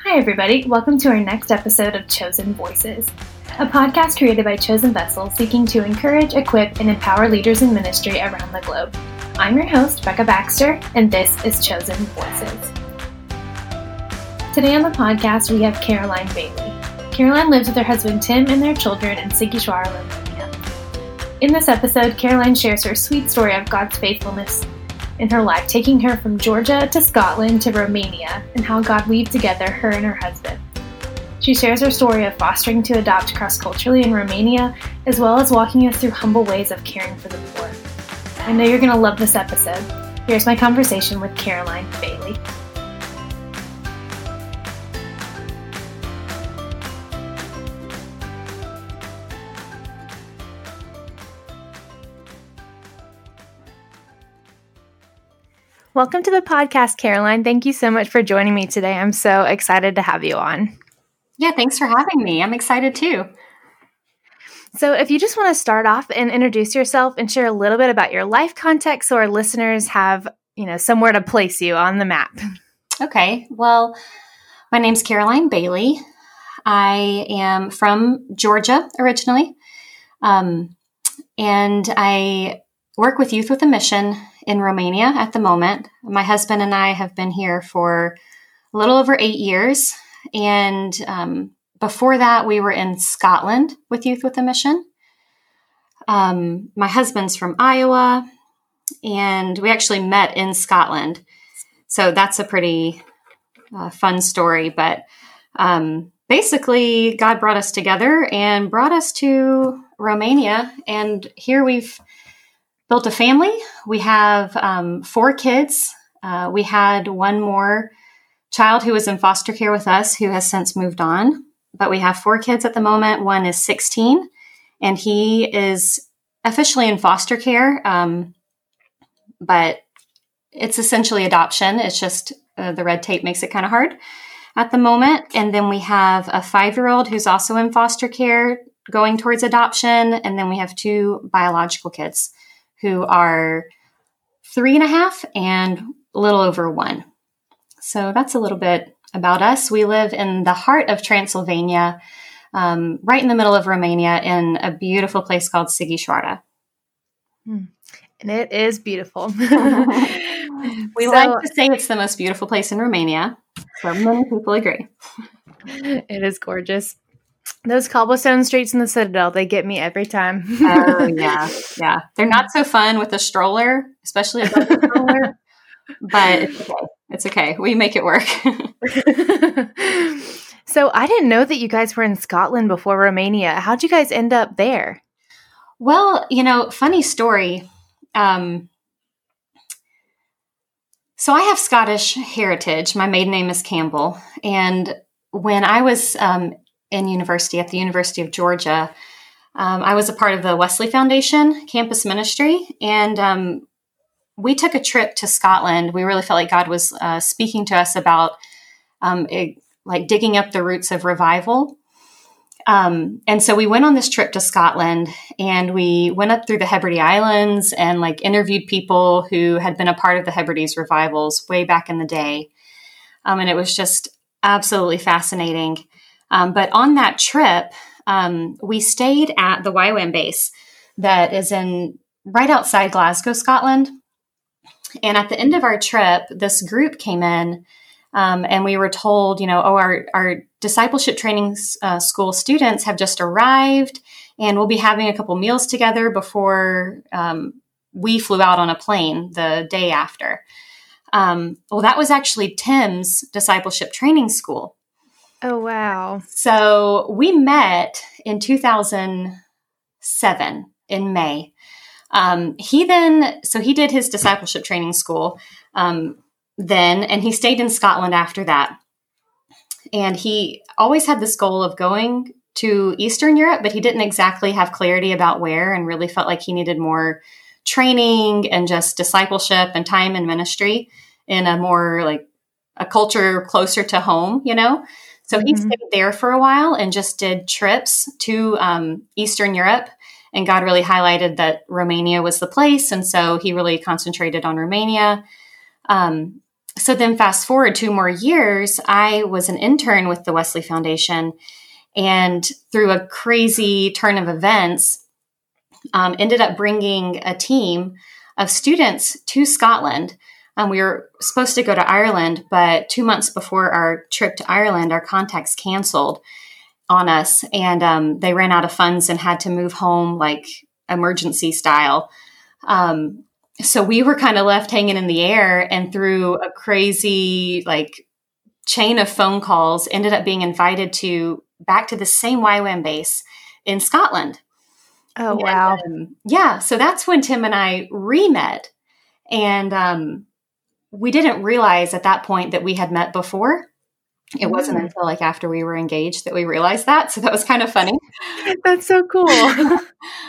Hi, everybody. Welcome to our next episode of Chosen Voices, a podcast created by Chosen Vessels seeking to encourage, equip, and empower leaders in ministry around the globe. I'm your host, Becca Baxter, and this is Chosen Voices. Today on the podcast, we have Caroline Bailey. Caroline lives with her husband, Tim, and their children in Sighiswara, Romania. In this episode, Caroline shares her sweet story of God's faithfulness in her life, taking her from Georgia to Scotland to Romania, and how God weaved together her and her husband. She shares her story of fostering to adopt cross-culturally in Romania, as well as walking us through humble ways of caring for the poor. I know you're going to love this episode. Here's my conversation with Caroline Bailey. Welcome to the podcast, Caroline. Thank you so much for joining me today. I'm so excited to have you on. Yeah, thanks for having me. I'm excited too. So if you just want to start off and introduce yourself and share a little bit about your life context so our listeners have, somewhere to place you on the map. Okay. Well, my name's Caroline Bailey. I am from Georgia originally. And I work with Youth with a Mission in Romania at the moment. My husband and I have been here for a little over 8 years. And before that, we were in Scotland with Youth with a Mission. My husband's from Iowa, and we actually met in Scotland. So that's a pretty fun story. But basically, God brought us together and brought us to Romania. And here we've built a family. We have 4 kids. We had one more child who was in foster care with us who has since moved on. But we have 4 kids at the moment. One is 16, and he is officially in foster care. But it's essentially adoption. It's just the red tape makes it kind of hard at the moment. And then we have a 5-year-old who's also in foster care going towards adoption. And then we have 2 biological kids who are 3.5 and a little over 1. So that's a little bit about us. We live in the heart of Transylvania, right in the middle of Romania in a beautiful place called Sighiswara. And it is beautiful. We like to say it's the most beautiful place in Romania. So many people agree. It is gorgeous. Those cobblestone streets in the Citadel, they get me every time. Oh, yeah. Yeah. They're not so fun with a stroller, especially a double stroller, but it's okay. It's okay. We make it work. So I didn't know that you guys were in Scotland before Romania. How'd you guys end up there? Well, funny story. So I have Scottish heritage. My maiden name is Campbell. And when I was in university at the University of Georgia, I was a part of the Wesley Foundation campus ministry. And we took a trip to Scotland. We really felt like God was speaking to us about digging up the roots of revival. And so we went on this trip to Scotland, and we went up through the Hebrides Islands and interviewed people who had been a part of the Hebrides revivals way back in the day. And it was just absolutely fascinating. But on that trip, we stayed at the YWAM base that is right outside Glasgow, Scotland. And at the end of our trip, this group came in, and we were told, our discipleship training school students have just arrived, and we'll be having a couple meals together before we flew out on a plane the day after. Well, that was actually Tim's discipleship training school. Oh, wow. So we met in 2007 in May. He did his discipleship training school then, and he stayed in Scotland after that. And he always had this goal of going to Eastern Europe, but he didn't exactly have clarity about where, and really felt like he needed more training and just discipleship and time in ministry in a more a culture closer to home, So he stayed there for a while and just did trips to Eastern Europe. And God really highlighted that Romania was the place. And so he really concentrated on Romania. So then fast forward 2 more years, I was an intern with the Wesley Foundation, and through a crazy turn of events, ended up bringing a team of students to Scotland. We were supposed to go to Ireland, but 2 months before our trip to Ireland, our contacts canceled on us, and they ran out of funds and had to move home like emergency style. So we were kind of left hanging in the air, and through a crazy like chain of phone calls, ended up being invited back to the same YWAM base in Scotland. Oh, wow. Yeah. So that's when Tim and I re-met. And we didn't realize at that point that we had met before. It wasn't until like after we were engaged that we realized that. So that was kind of funny. That's so cool.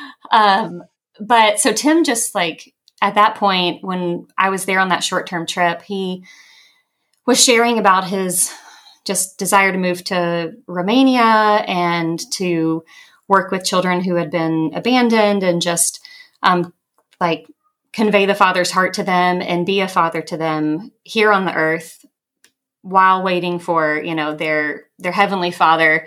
But so Tim just like at that point, when I was there on that short-term trip, he was sharing about his just desire to move to Romania and to work with children who had been abandoned and just like convey the Father's heart to them and be a father to them here on the earth while waiting for, their heavenly Father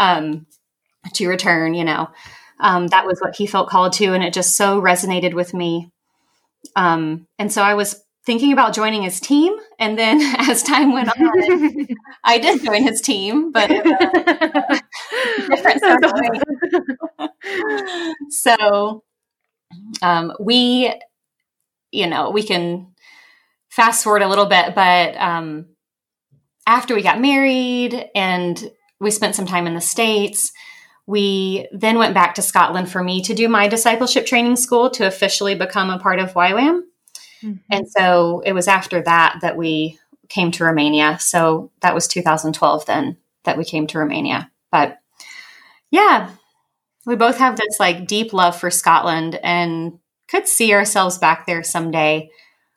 to return, that was what he felt called to. And it just so resonated with me. And so I was thinking about joining his team. And then as time went on, I did join his team, but different way. So we can fast forward a little bit, but after we got married and we spent some time in the States, we then went back to Scotland for me to do my discipleship training school to officially become a part of YWAM. Mm-hmm. And so it was after that we came to Romania. So that was 2012 then that we came to Romania. But yeah, we both have this like deep love for Scotland and could see ourselves back there someday.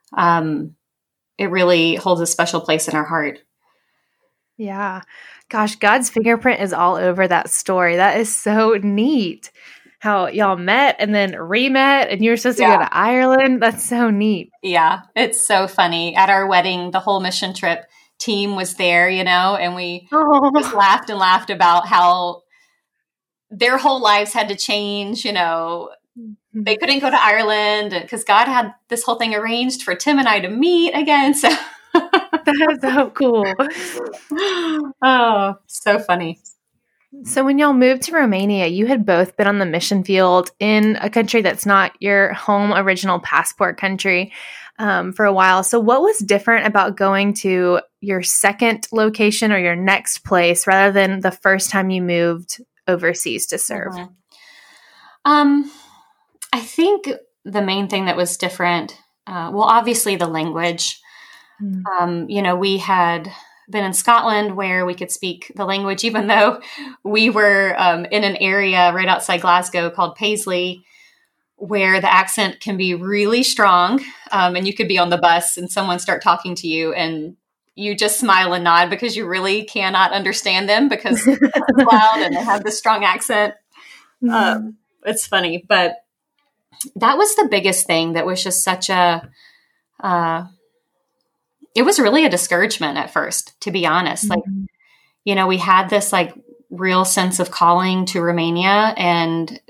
It really holds a special place in our heart. Yeah. Gosh, God's fingerprint is all over that story. That is so neat. How y'all met and then re-met and you were supposed to go to Ireland. That's so neat. Yeah, it's so funny. At our wedding, the whole mission trip team was there, and we just laughed and laughed about how their whole lives had to change, They couldn't go to Ireland because God had this whole thing arranged for Tim and I to meet again. So that's so cool. Oh, so funny. So when y'all moved to Romania, you had both been on the mission field in a country that's not your home original passport country for a while. So what was different about going to your second location or your next place rather than the first time you moved overseas to serve? Mm-hmm. I think the main thing that was different, obviously the language. Mm-hmm. We had been in Scotland where we could speak the language, even though we were in an area right outside Glasgow called Paisley, where the accent can be really strong. And you could be on the bus and someone start talking to you and you just smile and nod because you really cannot understand them because it's loud and they have this strong accent. Mm-hmm. It's funny, but that was the biggest thing that was just such it was really a discouragement at first, to be honest. Mm-hmm. Like, we had this like real sense of calling to Romania and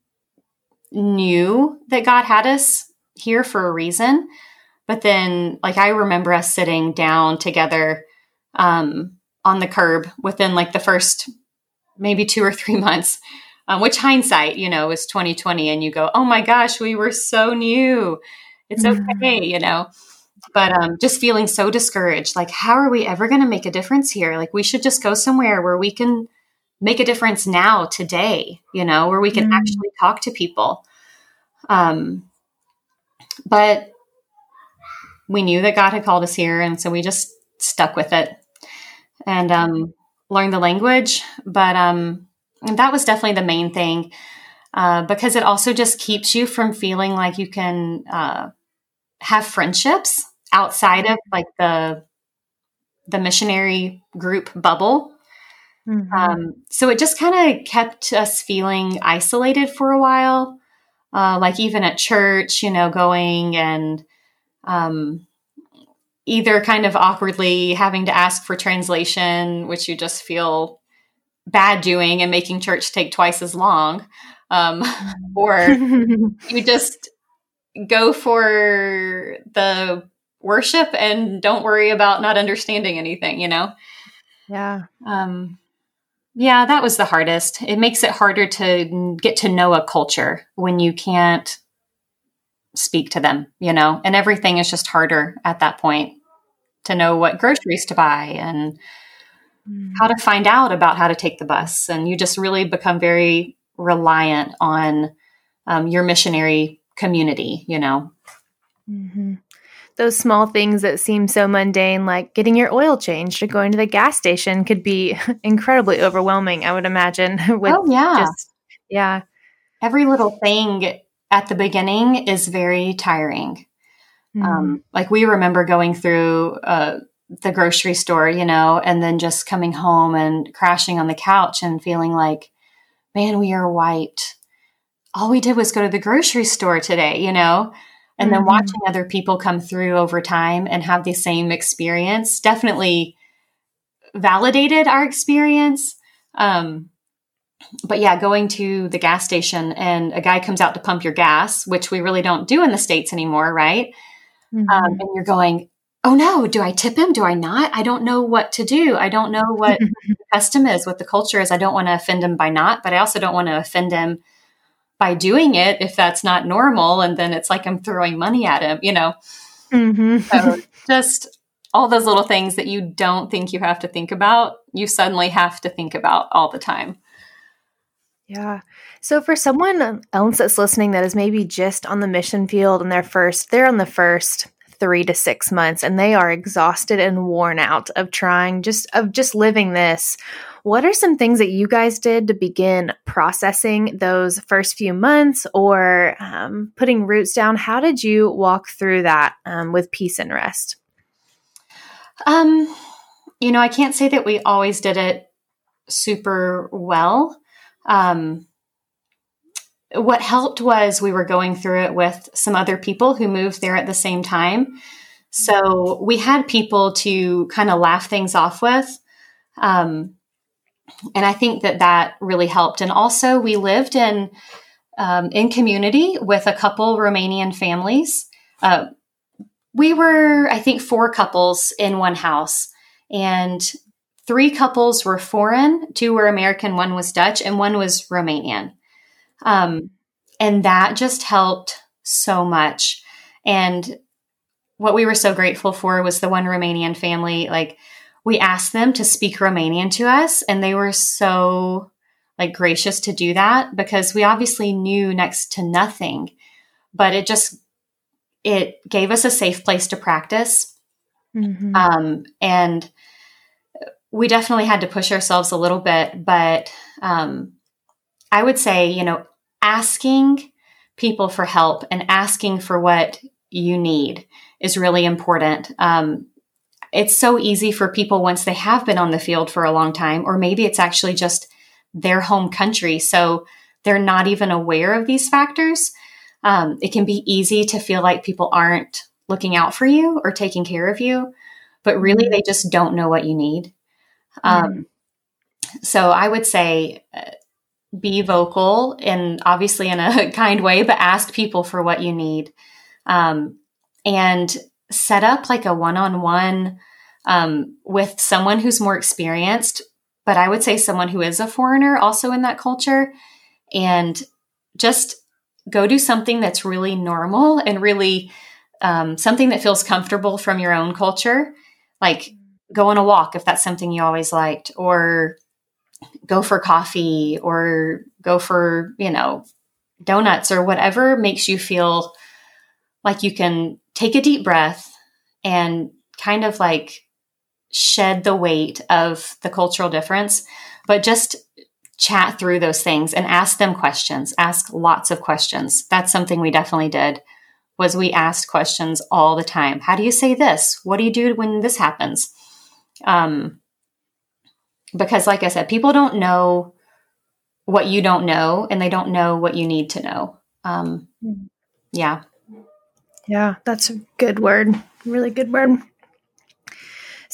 knew that God had us here for a reason. But then like, I remember us sitting down together on the curb within like the first maybe 2 or 3 months, which hindsight, is 2020. And you go, oh my gosh, we were so new. It's okay, But just feeling so discouraged, like, how are we ever going to make a difference here? Like, we should just go somewhere where we can make a difference now, today, where we can actually talk to people. But we knew that God had called us here. And so we just stuck with it and learned the language. But that was definitely the main thing because it also just keeps you from feeling like you can have friendships outside of like the missionary group bubble. Mm-hmm. So it just kind of kept us feeling isolated for a while. Like even at church, going and either kind of awkwardly having to ask for translation, which you just feel bad doing and making church take twice as long, or you just go for the worship and don't worry about not understanding anything, Yeah. Yeah, that was the hardest. It makes it harder to get to know a culture when you can't speak to them, and everything is just harder at that point to know what groceries to buy and how to find out about how to take the bus. And you just really become very reliant on your missionary community, Mm-hmm. Those small things that seem so mundane, like getting your oil changed or going to the gas station, could be incredibly overwhelming, I would imagine. Yeah. Every little thing at the beginning is very tiring. Like we remember going through the grocery store, and then just coming home and crashing on the couch and feeling like, man, we are wiped. All we did was go to the grocery store today, and then watching other people come through over time and have the same experience definitely validated our experience. But yeah, going to the gas station and a guy comes out to pump your gas, which we really don't do in the States anymore, right? And you're going, oh no, do I tip him? Do I not? I don't know what to do. I don't know what the custom is, what the culture is. I don't want to offend him by not, but I also don't want to offend him by doing it if that's not normal. And then it's like I'm throwing money at him, So just all those little things that you don't think you have to think about, you suddenly have to think about all the time. Yeah. So for someone else that's listening that is maybe just on the mission field and they're on the first 3 to 6 months and they are exhausted and worn out of just living this, what are some things that you guys did to begin processing those first few months or putting roots down? How did you walk through that with peace and rest? I can't say that we always did it super well. What helped was we were going through it with some other people who moved there at the same time. So we had people to kind of laugh things off with. And I think that really helped. And also we lived in community with a couple Romanian families. We were, I think, 4 couples in one house, and 3 couples were foreign, 2 were American, 1 was Dutch, and 1 was Romanian. And that just helped so much. And what we were so grateful for was the one Romanian family, like we asked them to speak Romanian to us, and they were so gracious to do that because we obviously knew next to nothing, but it gave us a safe place to practice. And we definitely had to push ourselves a little bit, but I would say, asking people for help and asking for what you need is really important. It's so easy for people once they have been on the field for a long time, or maybe it's actually just their home country, so they're not even aware of these factors. It can be easy to feel like people aren't looking out for you or taking care of you, but really they just don't know what you need. So I would say be vocal and obviously in a kind way, but ask people for what you need. And set up a one-on-one with someone who's more experienced, but I would say someone who is a foreigner also in that culture, and just go do something that's really normal and really something that feels comfortable from your own culture. Like go on a walk if that's something you always liked, or go for coffee, or go for, donuts, or whatever makes you feel like you can take a deep breath and kind of shed the weight of the cultural difference, but just chat through those things and ask them questions, ask lots of questions. That's something we definitely did, was we asked questions all the time. How do you say this? What do you do when this happens? Because like I said, people don't know what you don't know, and they don't know what you need to know. Yeah. Yeah, that's a good word. Really good word.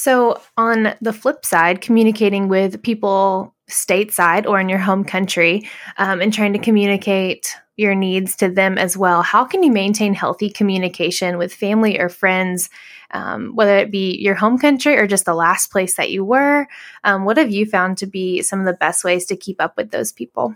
So, on the flip side, communicating with people stateside or in your home country and trying to communicate your needs to them as well, how can you maintain healthy communication with family or friends, whether it be your home country or just the last place that you were? What have you found to be some of the best ways to keep up with those people?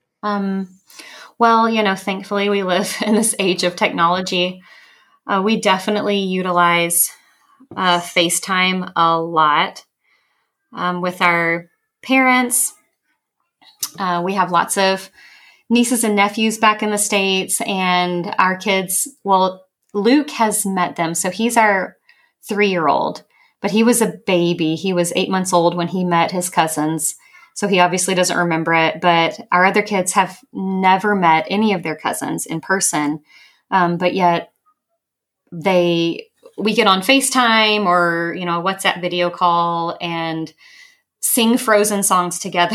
Well, thankfully we live in this age of technology. We definitely utilize FaceTime a lot with our parents. We have lots of nieces and nephews back in the States, and our kids, well, Luke has met them. So he's our 3-year-old, but he was a baby. He was 8 months old when he met his cousins. So he obviously doesn't remember it, but our other kids have never met any of their cousins in person. But yet we get on FaceTime or, a WhatsApp video call and sing Frozen songs together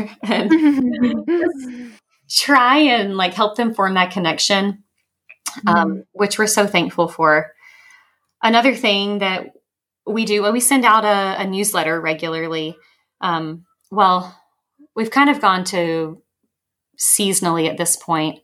and try and help them form that connection, which we're so thankful for. Another thing that we do, we send out a newsletter regularly. Well, we've kind of gone to seasonally at this point.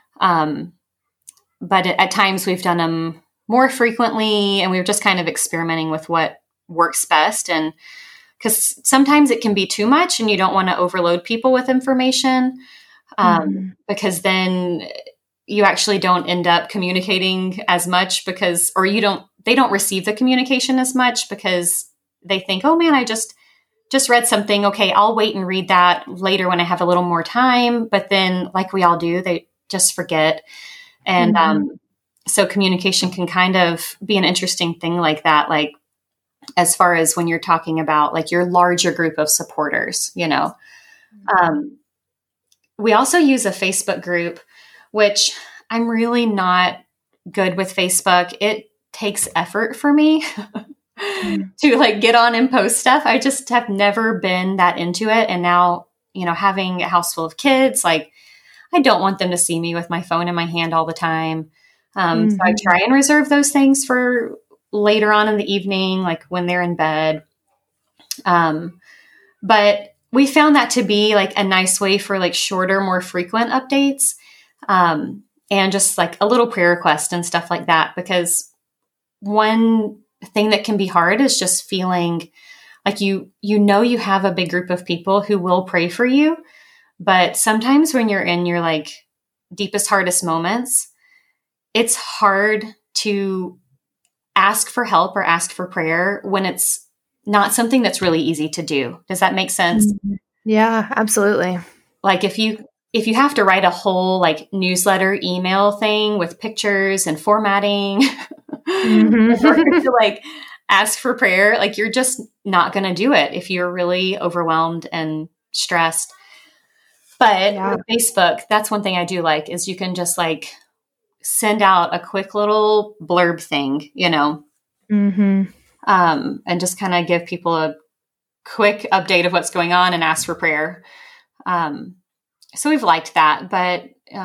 But at times we've done them more frequently, and we were just kind of experimenting with what works best. And because sometimes it can be too much and you don't want to overload people with information, because then you actually don't end up communicating as much they don't receive the communication as much because they think, oh man, I just read something. Okay, I'll wait and read that later when I have a little more time. But then, like we all do, they just forget. And so communication can kind of be an interesting thing like that, as far as when you're talking about your larger group of supporters, we also use a Facebook group, which I'm really not good with Facebook. It takes effort for me to get on and post stuff. I just have never been that into it. And now, having a house full of kids, I don't want them to see me with my phone in my hand all the time. So I try and reserve those things for later on in the evening, when they're in bed. But we found that to be a nice way for shorter, more frequent updates. And just a little prayer request and stuff like that, because one thing that can be hard is just feeling you have a big group of people who will pray for you. But sometimes when you're in your deepest, hardest moments, it's hard to ask for help or ask for prayer when it's not something that's really easy to do. Does that make sense? Yeah, absolutely. If you have to write a whole newsletter email thing with pictures and formatting in order to ask for prayer, you're just not going to do it if you're really overwhelmed and stressed. But with Facebook, that's one thing I do is you can just send out a quick little blurb thing, and just kind of give people a quick update of what's going on and ask for prayer. So we've liked that, but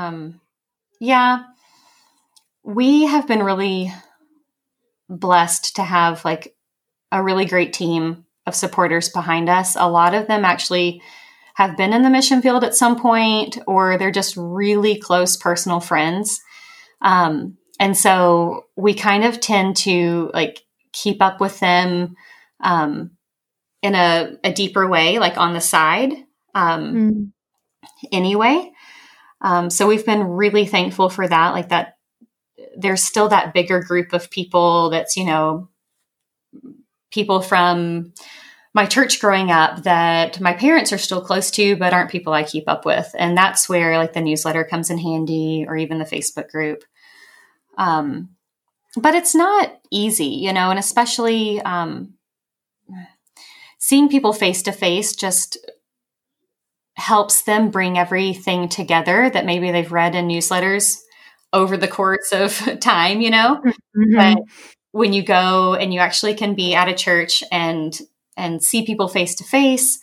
we have been really blessed to have a really great team of supporters behind us. A lot of them actually have been in the mission field at some point, or they're just really close personal friends. And so we kind of tend to keep up with them in a deeper way, on the side anyway. So we've been really thankful for that, that there's still that bigger group of people that's, people from my church growing up that my parents are still close to, but aren't people I keep up with. And that's where the newsletter comes in handy, or even the Facebook group. But it's not easy, and especially seeing people face to face just helps them bring everything together that maybe they've read in newsletters over the course of time, But when you go and you actually can be at a church and see people face to face,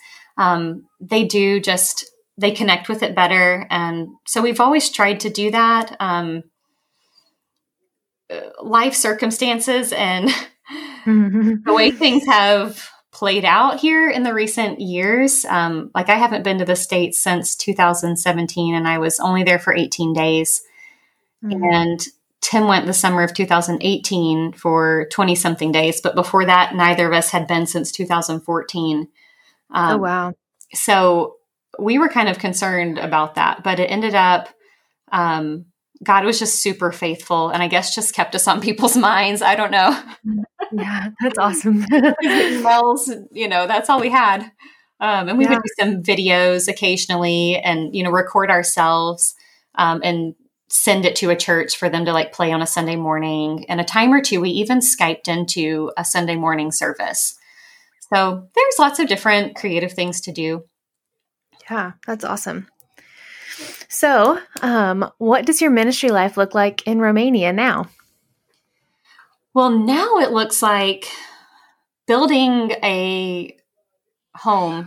they connect with it better. And so we've always tried to do that. Life circumstances and The way things have played out here in the recent years, like I haven't been to the States since 2017, and I was only there for 18 days. And Tim went the summer of 2018 for 20 something days. But before that, neither of us had been since 2014. Oh, wow. So we were kind of concerned about that, but it ended up, God was just super faithful, and I guess just kept us on people's minds. I don't know. Yeah, that's awesome. Emails, that's all we had. And we would do some videos occasionally and, record ourselves, and send it to a church for them to like play on a Sunday morning. And a time or two, we even Skyped into a Sunday morning service. So there's lots of different creative things to do. Yeah, that's awesome. So, what does your ministry life look like in Romania now? Well, now it looks like building a home.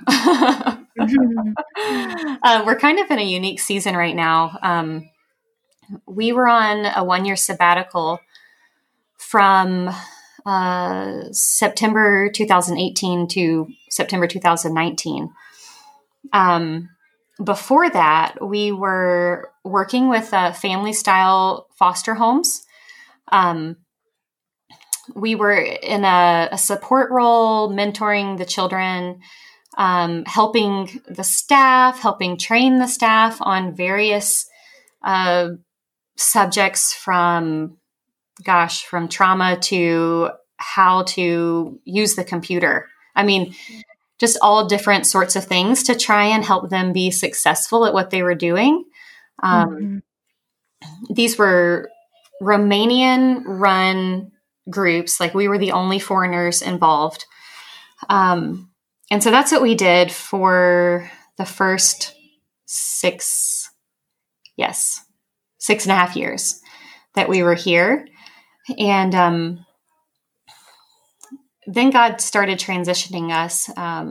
We're kind of in a unique season right now. We were on a 1-year sabbatical from September 2018 to September 2019. Before that, we were working with family-style foster homes. We were in a support role, mentoring the children, helping the staff, helping train the staff on various subjects from trauma to how to use the computer. I mean, just all different sorts of things to try and help them be successful at what they were doing. These were Romanian-run groups. Like, we were the only foreigners involved. And so that's what we did for the first 6.5 years that we were here. And then God started transitioning us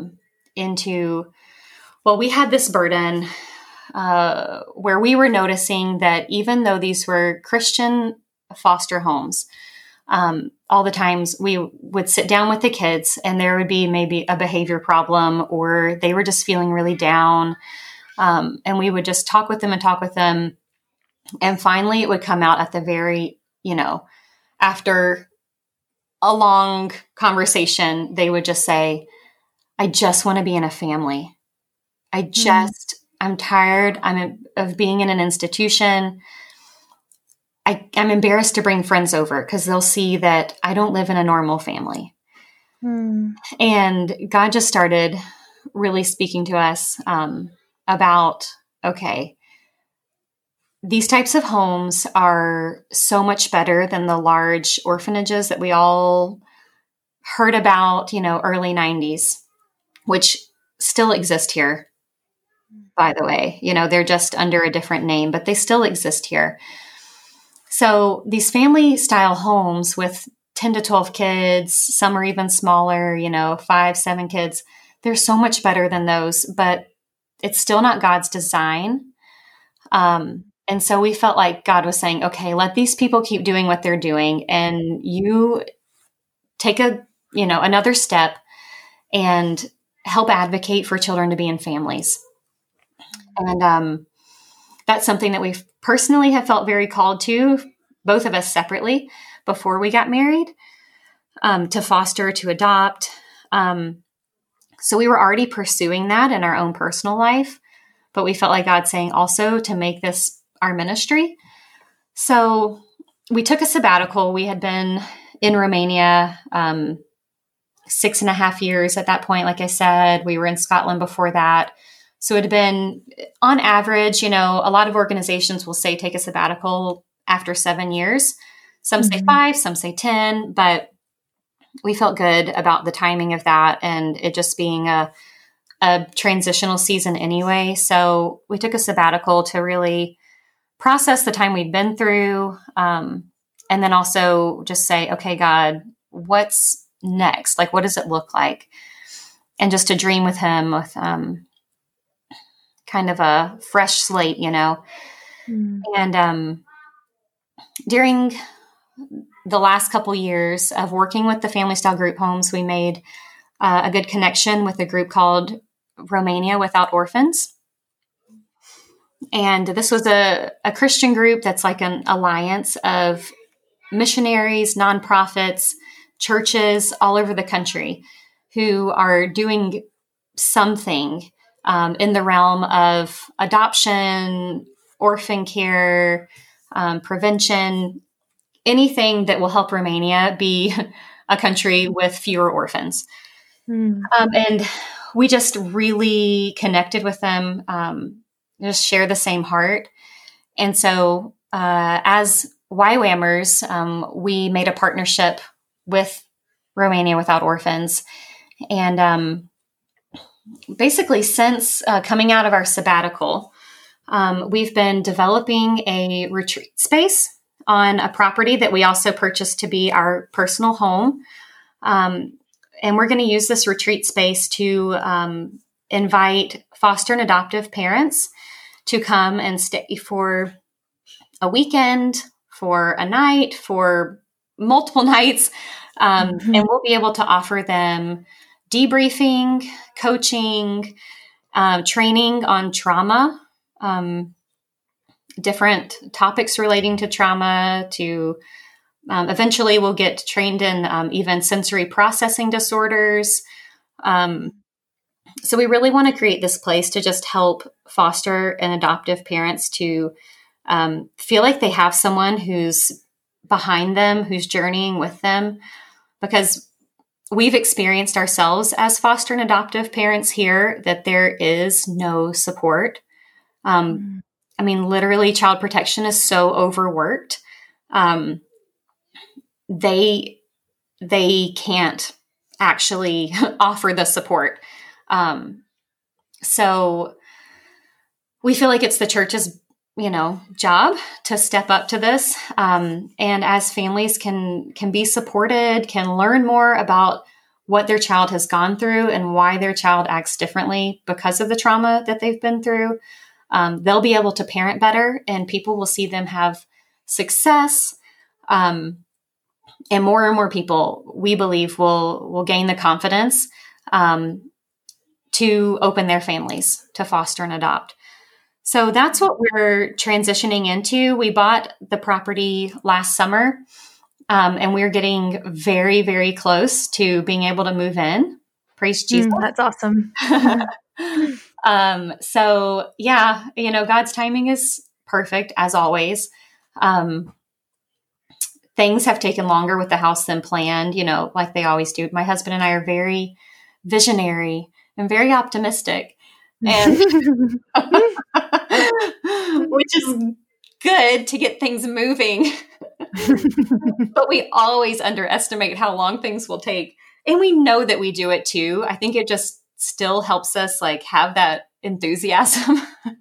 we had this burden where we were noticing that even though these were Christian foster homes, all the times we would sit down with the kids and there would be maybe a behavior problem, or they were just feeling really down. And we would just talk with them. And finally it would come out at the very, after a long conversation, they would just say, I just want to be in a family. I'm tired. of being in an institution. I'm embarrassed to bring friends over because they'll see that I don't live in a normal family. And God just started really speaking to us about, okay, these types of homes are so much better than the large orphanages that we all heard about, early 90s, which still exist here, by the way. They're just under a different name, but they still exist here. So these family style homes with 10 to 12 kids, some are even smaller, 5, 7 kids, they're so much better than those, but it's still not God's design. And so we felt like God was saying, okay, let these people keep doing what they're doing, and you take another step and help advocate for children to be in families. And that's something that we personally have felt very called to, both of us separately, before we got married, to foster, to adopt. So we were already pursuing that in our own personal life, but we felt like God saying also to make this our ministry. So we took a sabbatical. We had been in Romania 6.5 years at that point. Like I said, we were in Scotland before that. So it had been, on average, a lot of organizations will say take a sabbatical after 7 years. Some say 5, some say 10, but we felt good about the timing of that and it just being a transitional season anyway. So we took a sabbatical to really process the time we'd been through, and then also just say, okay, God, what's next? Like, what does it look like? And just to dream with him with kind of a fresh slate, And during the last couple years of working with the family style group homes, we made a good connection with a group called Romania Without Orphans. And this was a Christian group that's like an alliance of missionaries, nonprofits, churches all over the country who are doing something in the realm of adoption, orphan care, prevention, anything that will help Romania be a country with fewer orphans. And we just really connected with them, just share the same heart. And so as YWAMers, we made a partnership with Romania Without Orphans. And basically, since coming out of our sabbatical, we've been developing a retreat space on a property that we also purchased to be our personal home. And we're going to use this retreat space to invite foster and adoptive parents to come and stay for a weekend, for a night, for multiple nights. And we'll be able to offer them debriefing, coaching, training on trauma, different topics relating to trauma, to eventually we'll get trained in even sensory processing disorders. So we really want to create this place to just help foster and adoptive parents to feel like they have someone who's behind them, who's journeying with them, because we've experienced ourselves as foster and adoptive parents here that there is no support. I mean, literally, child protection is so overworked. They can't actually offer the support. So we feel like it's the church's, job to step up to this. And as families can be supported, can learn more about what their child has gone through and why their child acts differently because of the trauma that they've been through. They'll be able to parent better, and people will see them have success. And more people, we believe, will gain the confidence to open their families to foster and adopt. So that's what we're transitioning into. We bought the property last summer, and we're getting very, very close to being able to move in. Praise Jesus. That's awesome. So yeah, God's timing is perfect as always. Things have taken longer with the house than planned, like they always do. My husband and I are very visionary and very optimistic, and which is good to get things moving. But we always underestimate how long things will take. And we know that we do it too. I think it just still helps us have that enthusiasm.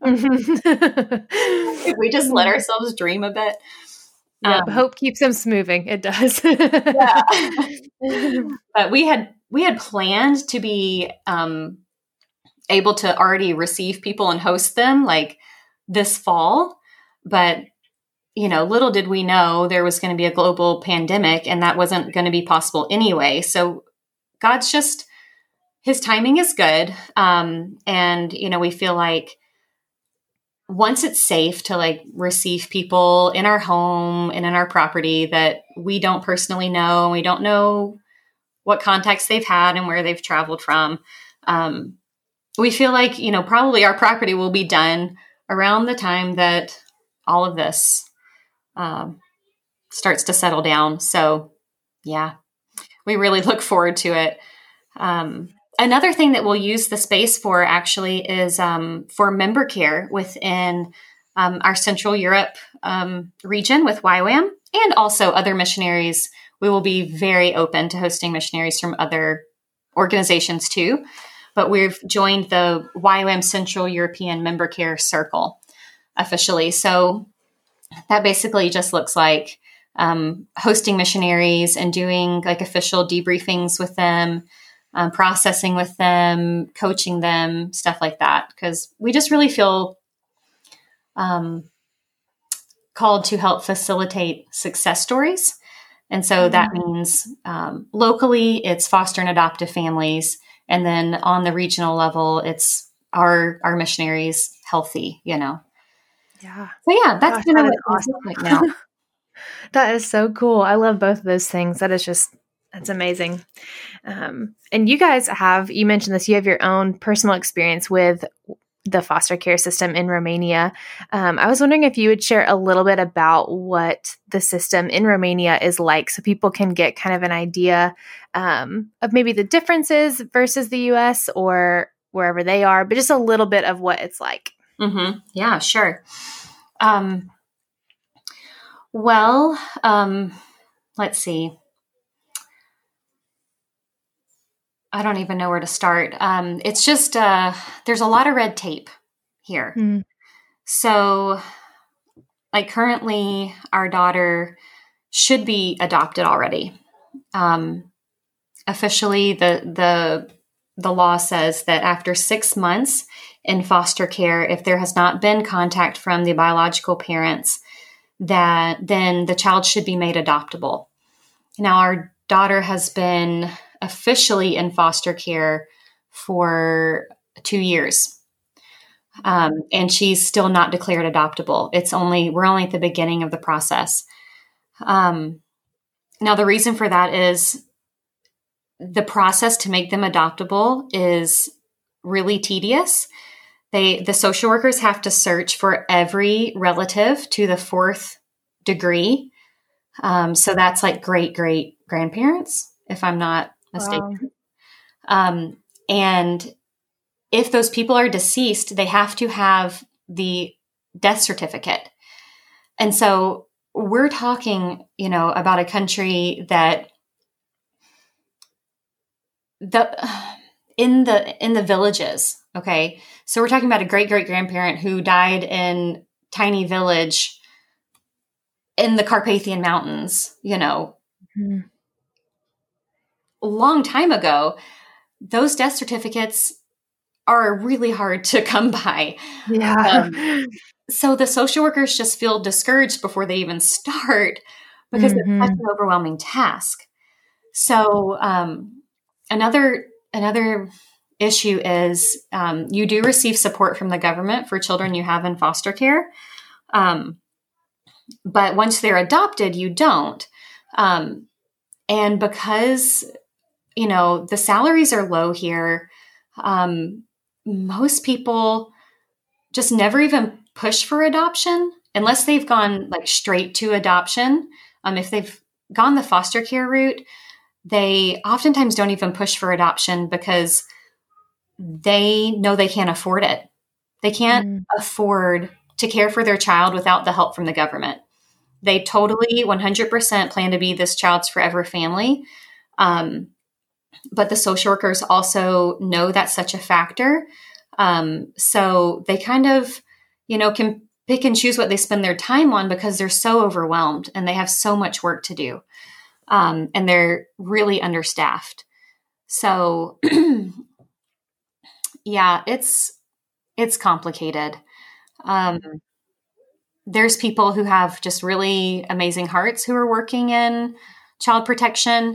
If we just let ourselves dream a bit. Hope keeps them moving. It does. Yeah. But we had planned to be able to already receive people and host them this fall. But, little did we know there was going to be a global pandemic, and that wasn't going to be possible anyway. So God's just, his timing is good. And, we feel like once it's safe to receive people in our home and in our property that we don't personally know, and we don't know what contacts they've had and where they've traveled from. We feel like, probably our property will be done around the time that all of this starts to settle down. So yeah, we really look forward to it. Another thing that we'll use the space for actually is for member care within our Central Europe region with YWAM, and also other missionaries. We will be very open to hosting missionaries from other organizations too. But we've joined the YWAM Central European Member Care Circle officially. So that basically just looks like hosting missionaries and doing official debriefings with them, processing with them, coaching them, stuff like that. Because we just really feel called to help facilitate success stories And so that means locally, it's foster and adoptive families. And then on the regional level, it's our missionaries, healthy, Yeah. So yeah, that's Gosh, kind of that what is things look awesome. like now. That is so cool. I love both of those things. That's amazing. And you guys you mentioned this, you have your own personal experience with the foster care system in Romania. I was wondering if you would share a little bit about what the system in Romania is like so people can get kind of an idea of maybe the differences versus the US or wherever they are, but just a little bit of what it's like. Mm-hmm. Yeah, sure. Well, let's see. I don't even know where to start. It's just, there's a lot of red tape here. Mm. So, like currently, our daughter should be adopted already. Officially, the law says that after 6 months in foster care, if there has not been contact from the biological parents, then the child should be made adoptable. Now, our daughter has been officially in foster care for 2 years. And she's still not declared adoptable. We're only at the beginning of the process. Now, the reason for that is the process to make them adoptable is really tedious. The social workers have to search for every relative to the 4th degree. So that's like great grandparents, if I'm not mistaken. Wow. And if those people are deceased, they have to have the death certificate. And so we're talking, about a country that in the villages. Okay. So we're talking about a great grandparent who died in tiny village in the Carpathian Mountains, Mm-hmm. a long time ago. Those death certificates are really hard to come by. Yeah. So the social workers just feel discouraged before they even start because it's such an overwhelming task. So another issue is you do receive support from the government for children you have in foster care. But once they're adopted, you don't. And because, the salaries are low here, most people just never even push for adoption unless they've gone like straight to adoption. If they've gone the foster care route, they oftentimes don't even push for adoption because they know they can't afford it. They can't afford to care for their child without the help from the government. They totally 100% plan to be this child's forever family. But the social workers also know that's such a factor. So they kind of, can pick and choose what they spend their time on because they're so overwhelmed and they have so much work to do. And they're really understaffed. So yeah, it's complicated. There's people who have just really amazing hearts who are working in child protection.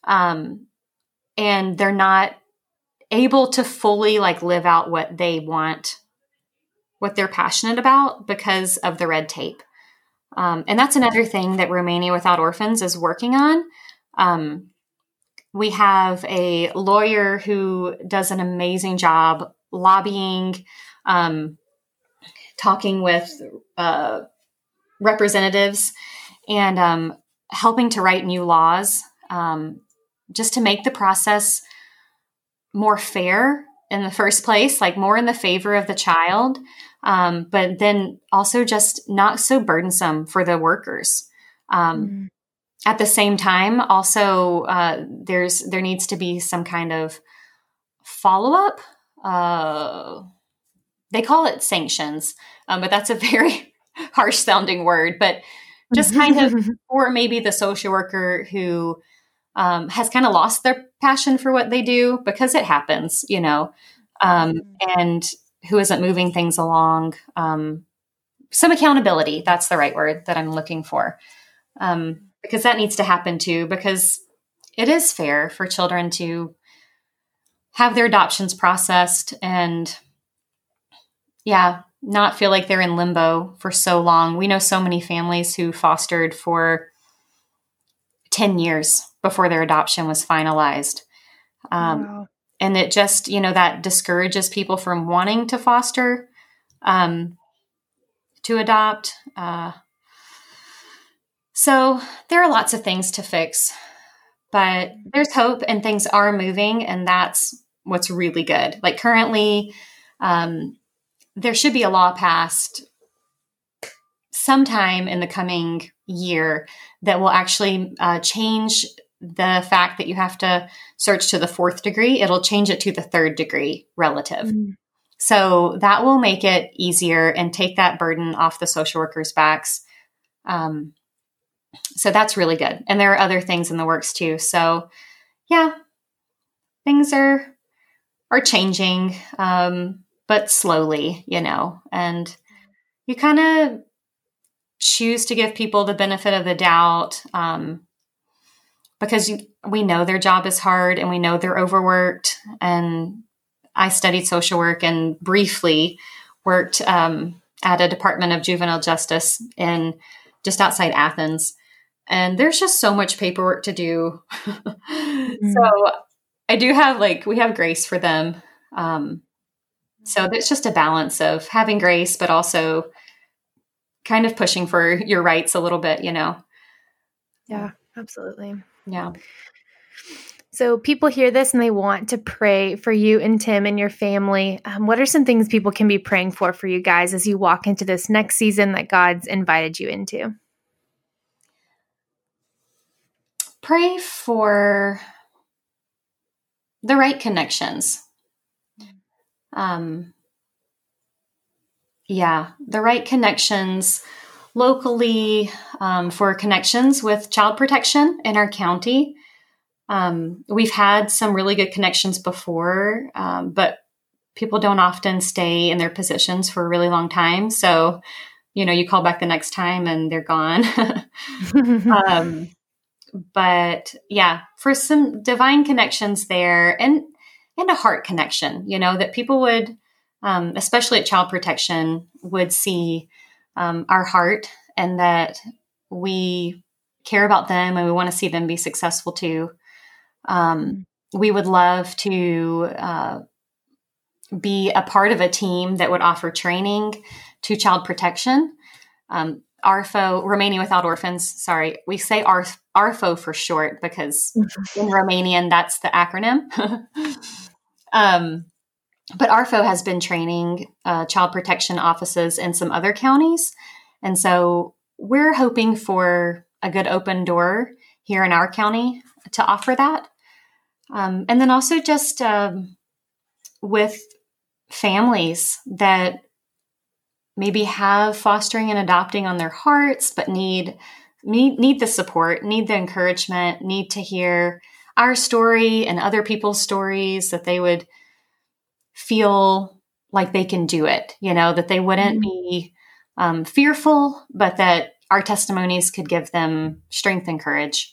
And they're not able to fully live out what they want, what they're passionate about because of the red tape. And that's another thing that Romania Without Orphans is working on. We have a lawyer who does an amazing job lobbying, talking with representatives and helping to write new laws just to make the process more fair in the first place, more in the favor of the child, but then also just not so burdensome for the workers. At the same time, also, there needs to be some kind of follow-up. They call it sanctions, but that's a very harsh sounding word, but just kind of for maybe the social worker who has kind of lost their passion for what they do because it happens, and who isn't moving things along. Some accountability, that's the right word that I'm looking for. But because that needs to happen too, because it is fair for children to have their adoptions processed and not feel like they're in limbo for so long. We know so many families who fostered for 10 years before their adoption was finalized. Wow. And it just, that discourages people from wanting to foster, to adopt. So there are lots of things to fix, but there's hope and things are moving, and that's what's really good. Like currently, there should be a law passed sometime in the coming year that will actually change the fact that you have to search to the 4th degree. It'll change it to the 3rd degree relative. So that will make it easier and take that burden off the social workers' backs. So that's really good. And there are other things in the works too. So things are changing, but slowly, and you kind of choose to give people the benefit of the doubt, because we know their job is hard and we know they're overworked. And I studied social work and briefly worked at a Department of Juvenile Justice in just outside Athens. And there's just so much paperwork to do. So I do have we have grace for them. So there's just a balance of having grace, but also kind of pushing for your rights a little bit, Yeah, absolutely. Yeah. So people hear this and they want to pray for you and Tim and your family. What are some things people can be praying for you guys as you walk into this next season that God's invited you into? Pray for the right connections. The right connections locally, for connections with child protection in our county. We've had some really good connections before, but people don't often stay in their positions for a really long time. So, you call back the next time and they're gone. But for some divine connections there and a heart connection, that people would, especially at child protection, would see our heart and that we care about them and we want to see them be successful too. We would love to be a part of a team that would offer training to child protection. ARFO, Romania Without Orphans, sorry, we say ARFO for short because in Romanian, that's the acronym. But ARFO has been training child protection offices in some other counties. And so we're hoping for a good open door here in our county to offer that. And then also just with families that maybe have fostering and adopting on their hearts, but need the support, need the encouragement, need to hear our story and other people's stories, that they would feel like they can do it, that they wouldn't be fearful, but that our testimonies could give them strength and courage.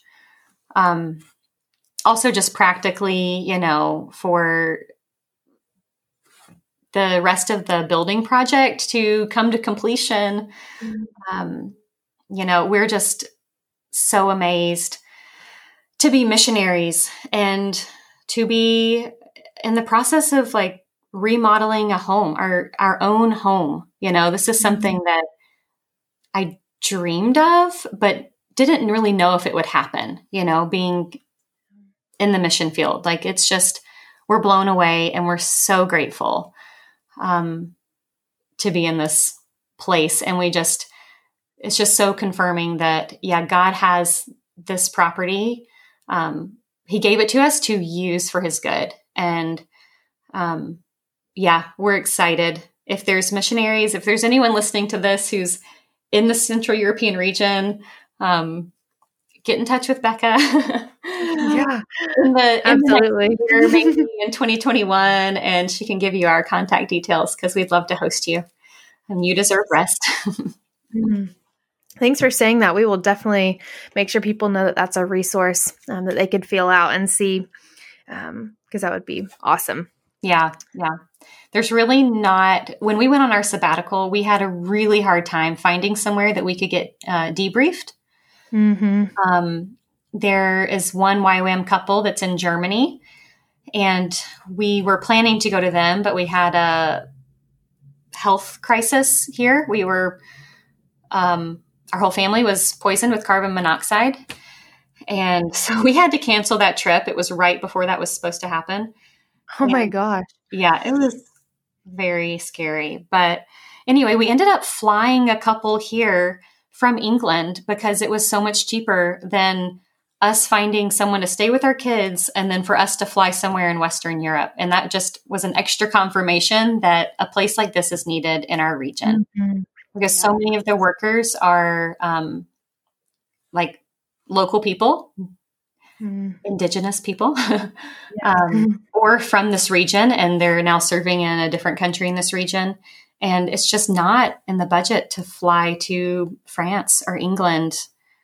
Also just practically, for the rest of the building project to come to completion. We're just so amazed to be missionaries and to be in the process of remodeling a home, our own home. This is something that I dreamed of, but didn't really know if it would happen, being in the mission field. It's just, we're blown away and we're so grateful to be in this place. And it's just so confirming that, God has this property. He gave it to us to use for his good. And, we're excited. If there's missionaries, if there's anyone listening to this who's in the Central European region, get in touch with Becca. Absolutely. Maybe in 2021, and she can give you our contact details because we'd love to host you. And you deserve rest. Thanks for saying that. We will definitely make sure people know that that's a resource that they could feel out and see, because that would be awesome. Yeah. There's really not, when we went on our sabbatical, we had a really hard time finding somewhere that we could get debriefed. Mm-hmm. There is one YWAM couple that's in Germany, and we were planning to go to them, but we had a health crisis here. We were, our whole family was poisoned with carbon monoxide. And so we had to cancel that trip. It was right before that was supposed to happen. Oh my gosh. Yeah, it was very scary. But anyway, we ended up flying a couple here from England because it was so much cheaper than us finding someone to stay with our kids and then for us to fly somewhere in Western Europe. And that just was an extra confirmation that a place like this is needed in our region. Mm-hmm. Because so many of the workers are like local people, indigenous people, or from this region, and they're now serving in a different country in this region. And it's just not in the budget to fly to France or England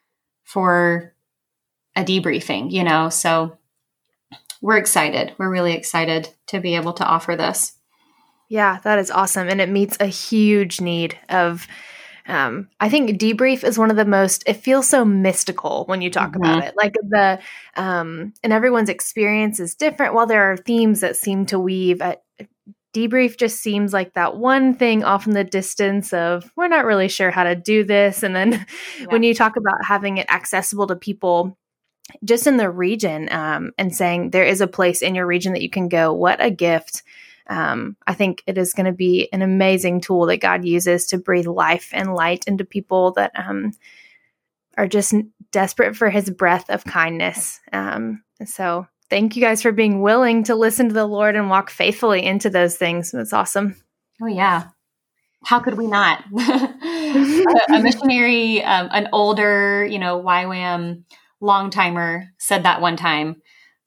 for a debriefing, you know? So we're excited. We're really excited to be able to offer this. Yeah, that is awesome. And it meets a huge need of, I think debrief is one of the most, it feels so mystical when you talk about it. Like and everyone's experience is different. While there are themes that seem to weave, debrief just seems like that one thing off in the distance of, we're not really sure how to do this. And then when you talk about having it accessible to people just in the region, and saying there is a place in your region that you can go, what a gift. I think it is going to be an amazing tool that God uses to breathe life and light into people that are just desperate for his breath of kindness. So thank you guys for being willing to listen to the Lord and walk faithfully into those things. That's awesome. Oh, yeah. How could we not? A missionary, an older, YWAM long-timer said that one time.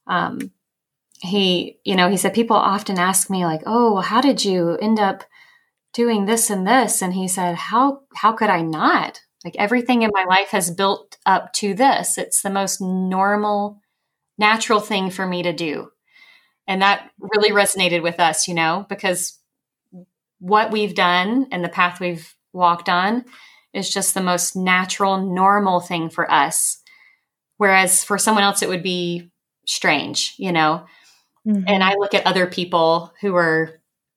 He said, people often ask me like, oh, how did you end up doing this and this? And he said, how could I not? Like everything in my life has built up to this. It's the most normal, natural thing for me to do. And that really resonated with us, because what we've done and the path we've walked on is just the most natural, normal thing for us. Whereas for someone else, it would be strange, And I look at other people who are,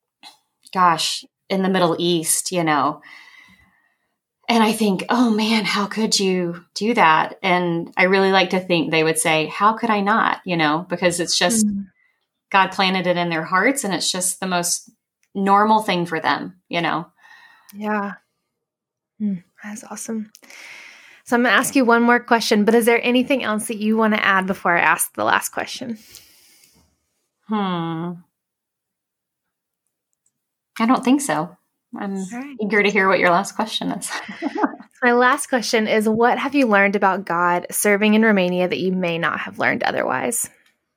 in the Middle East, and I think, oh man, how could you do that? And I really like to think they would say, how could I not, because it's just God planted it in their hearts and it's just the most normal thing for them, Yeah. That's awesome. So I'm going to ask you one more question, but is there anything else that you want to add before I ask the last question? I don't think so. I'm eager to hear what your last question is. My last question is, what have you learned about God serving in Romania that you may not have learned otherwise?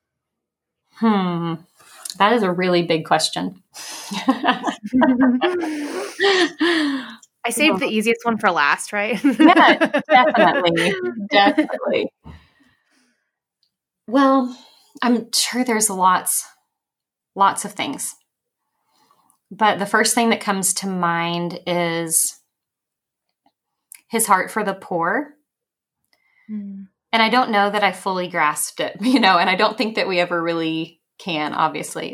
That is a really big question. I saved the easiest one for last, right? Yeah, definitely. Well, I'm sure there's lots of things. But the first thing that comes to mind is his heart for the poor. And I don't know that I fully grasped it, and I don't think that we ever really can, obviously.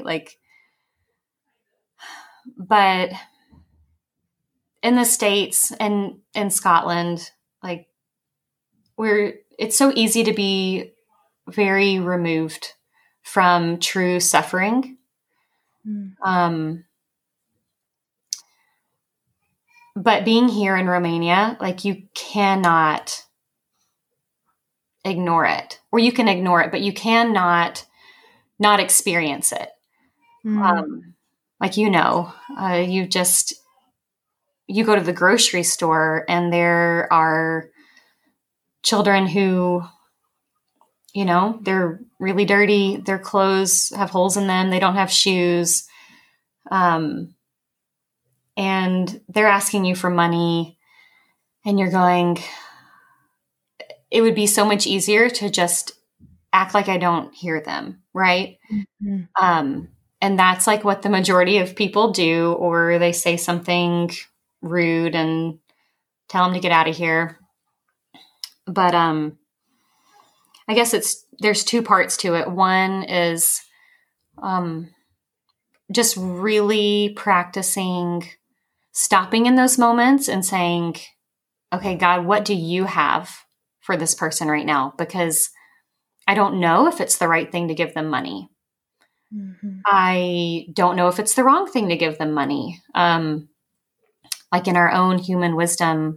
But in the States and in Scotland, it's so easy to be very removed from true suffering. But being here in Romania, you cannot ignore it, or you can ignore it, but you cannot not experience it. You go to the grocery store and there are children who, they're really dirty. Their clothes have holes in them. They don't have shoes. And they're asking you for money. and you're going, it would be so much easier to just act like I don't hear them, right? Mm-hmm. And that's like what the majority of people do, or they say something rude and tell them to get out of here. But I guess there's two parts to it. One is just really practicing stopping in those moments and saying, okay, God, what do you have for this person right now? Because I don't know if it's the right thing to give them money. Mm-hmm. I don't know if it's the wrong thing to give them money. Like in our own human wisdom,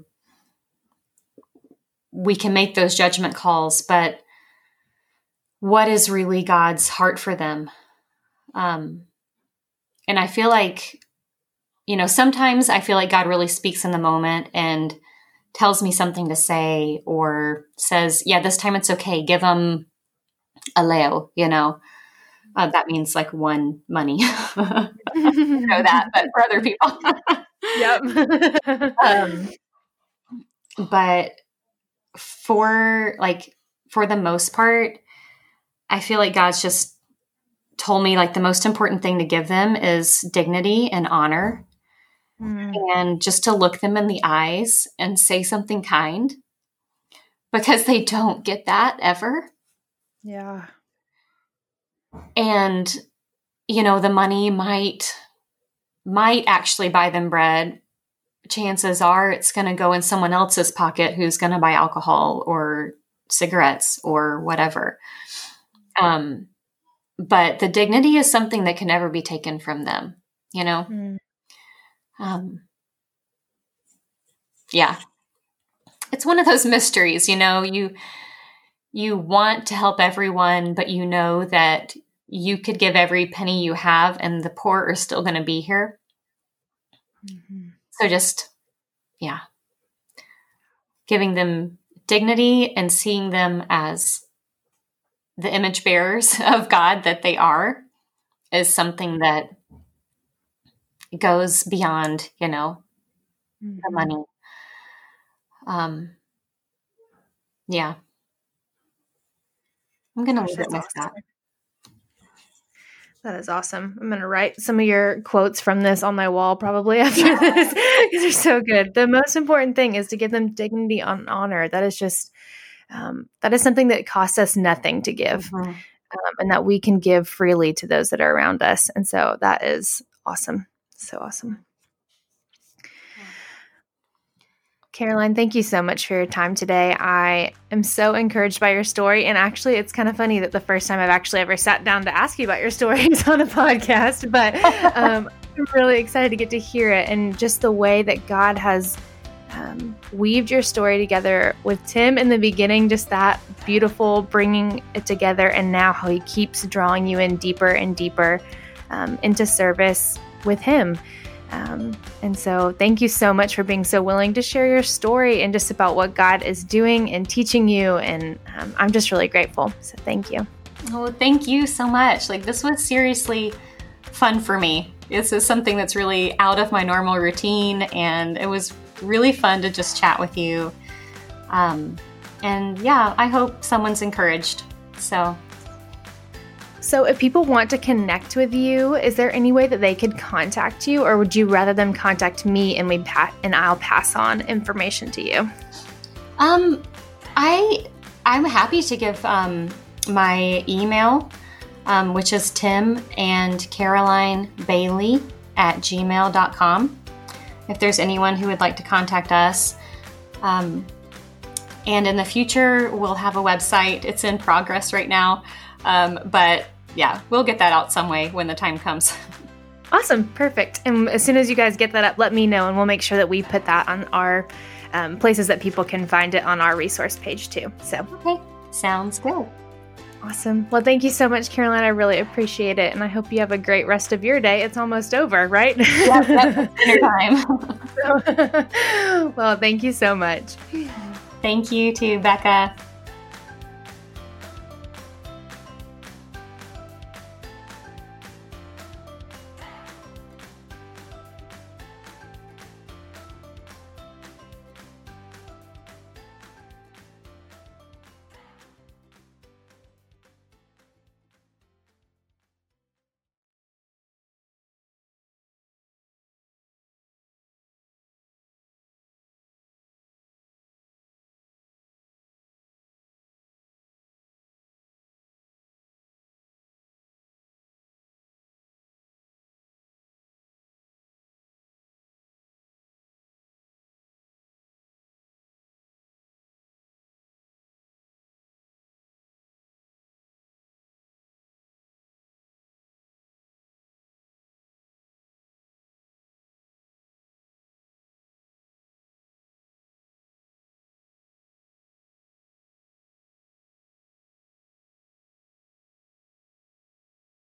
we can make those judgment calls, but what is really God's heart for them? And I feel like, sometimes I feel like God really speaks in the moment and tells me something to say, or says, yeah, this time it's okay. Give them a leo, that means like one money. I know that, but for other people. Yep. But for the most part, I feel like God's just told me like the most important thing to give them is dignity and honor. And just to look them in the eyes and say something kind, because they don't get that ever. Yeah. And, the money might actually buy them bread. Chances are it's going to go in someone else's pocket who's going to buy alcohol or cigarettes or whatever. But the dignity is something that can never be taken from them, Yeah, it's one of those mysteries, you want to help everyone, but you know that you could give every penny you have and the poor are still going to be here. Mm-hmm. So just, giving them dignity and seeing them as the image bearers of God that they are is something that goes beyond, the money. Yeah. I'm going to leave it with that. That is awesome. I'm going to write some of your quotes from this on my wall probably after this because they're so good. The most important thing is to give them dignity and honor. That is just, that is something that costs us nothing to give, and that we can give freely to those that are around us. And so that is awesome. So awesome. Caroline, thank you so much for your time today. I am so encouraged by your story. And actually, it's kind of funny that the first time I've actually ever sat down to ask you about your stories on a podcast, but I'm really excited to get to hear it, and just the way that God has weaved your story together with Tim in the beginning, just that beautiful bringing it together, and now how he keeps drawing you in deeper and deeper into service with him. And so thank you so much for being so willing to share your story and just about what God is doing and teaching you. And I'm just really grateful. So thank you. Oh, thank you so much. This was seriously fun for me. This is something that's really out of my normal routine, and it was really fun to just chat with you. And I hope someone's encouraged. So if people want to connect with you, is there any way that they could contact you, or would you rather them contact me and I'll pass on information to you? I'm happy to give my email, which is timandcarolinebailey@gmail.com. If there's anyone who would like to contact us. And in the future, we'll have a website. It's in progress right now. But yeah, we'll get that out some way when the time comes. Awesome. Perfect. And as soon as you guys get that up, let me know, and we'll make sure that we put that on our places that people can find it on our resource page too. So, okay. Sounds good. Awesome. Well, thank you so much, Caroline. I really appreciate it. And I hope you have a great rest of your day. It's almost over, right? Yep, it's dinner time. Well, thank you so much. Thank you too, Becca.